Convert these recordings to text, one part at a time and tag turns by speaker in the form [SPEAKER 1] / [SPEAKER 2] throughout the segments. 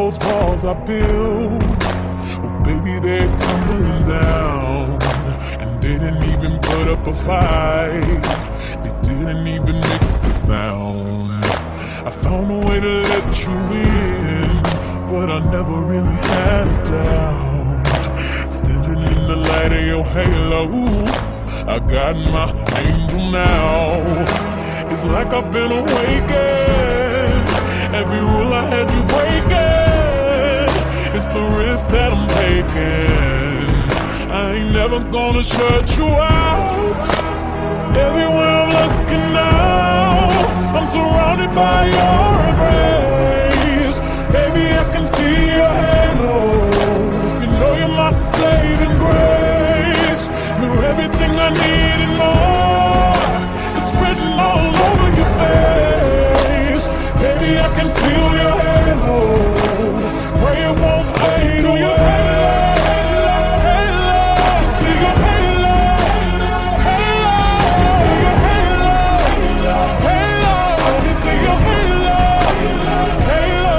[SPEAKER 1] those walls I built, well, baby, they're tumbling down. And they didn't even put up a fight, they didn't even make a sound. I found a way to let you in, but I never really had a doubt. Standing in the light of your halo, I got my angel now. It's like I've been awakened. Every rule I had you breaking, it's the risk that I'm taking. I ain't never gonna shut you out. Everywhere I'm looking now, I'm surrounded by your embrace. Baby, I can see your halo. You know you're my saving grace. You're everything I need and more. It's written all over your face. Baby, I can feel your halo. Pray it won't fade. Do your halo, halo. See your halo, halo. Your halo, halo. I can see your halo, halo.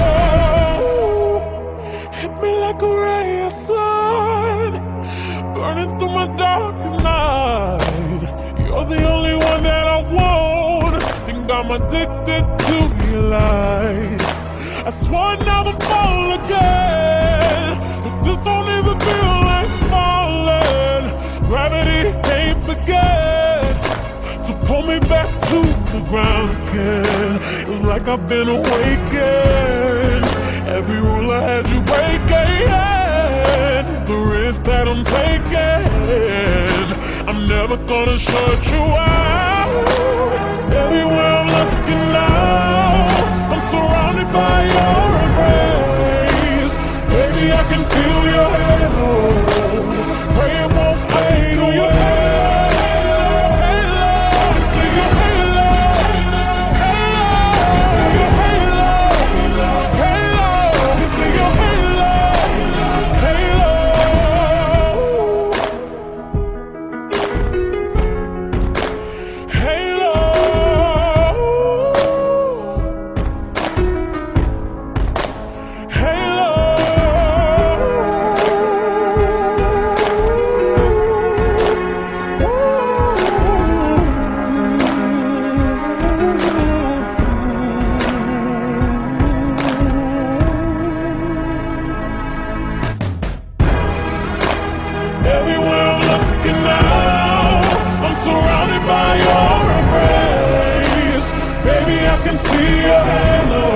[SPEAKER 1] Hit me like a ray of sun, burning through my darkest night. You're the only one that I want, think I'm addicted to your light. I swore I'd never fall again, but this don't even feel like falling. Gravity can't begin to pull me back to the ground again. It was like I've been awakened. Every rule I had you breaking, the risk that I'm taking, I'm never gonna shut you out. Everywhere I'm looking now, I'm surrounded by your embrace. Baby, I can feel your halo. Pray it won't fade. Do your halo, halo. See your halo, halo. Your halo, halo. See your halo, halo. Everywhere I'm looking now, I'm surrounded by your embrace. Baby, I can see your halo.